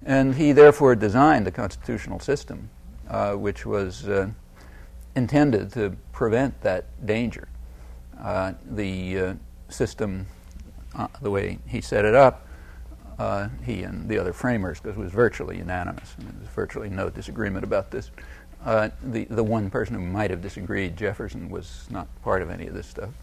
And he therefore designed a constitutional system which was intended to prevent that danger. The system, the way he set it up, he and the other framers, because it was virtually unanimous, and there was virtually no disagreement about this. The one person who might have disagreed, Jefferson, was not part of any of this stuff.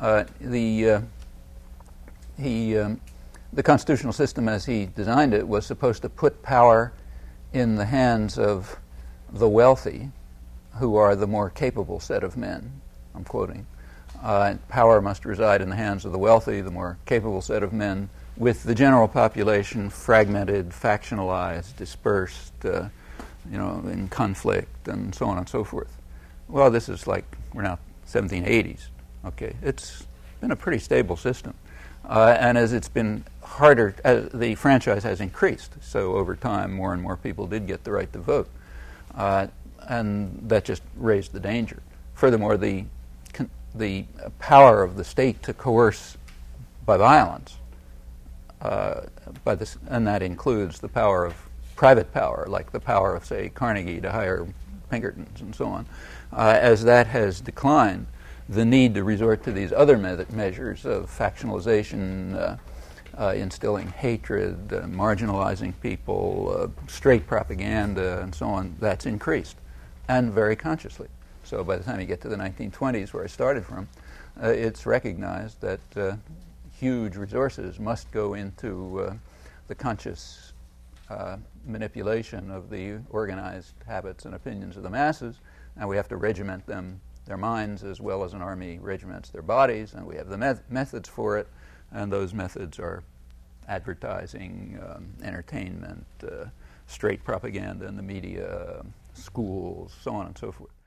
The constitutional system, as he designed it, was supposed to put power in the hands of the wealthy, who are the more capable set of men. I'm quoting. Power must reside in the hands of the wealthy, the more capable set of men, with the general population fragmented, factionalized, dispersed, in conflict, and so on and so forth. Well, this is like, we're now 1780s. Okay, it's been a pretty stable system. And as it's been harder, as the franchise has increased, so over time more and more people did get the right to vote. And that just raised the danger. Furthermore, the power of the state to coerce by violence, and that includes the power of private power, like the power of, say, Carnegie to hire Pinkertons and so on, as that has declined, the need to resort to these other measures of factionalization, instilling hatred, marginalizing people, straight propaganda, and so on, that's increased, and very consciously. So by the time you get to the 1920s, where I started from, it's recognized that huge resources must go into the conscious manipulation of the organized habits and opinions of the masses, and we have to regiment them, their minds, as well as an army regiments their bodies, and we have the methods for it, and those methods are advertising, entertainment, straight propaganda in the media, schools, so on and so forth.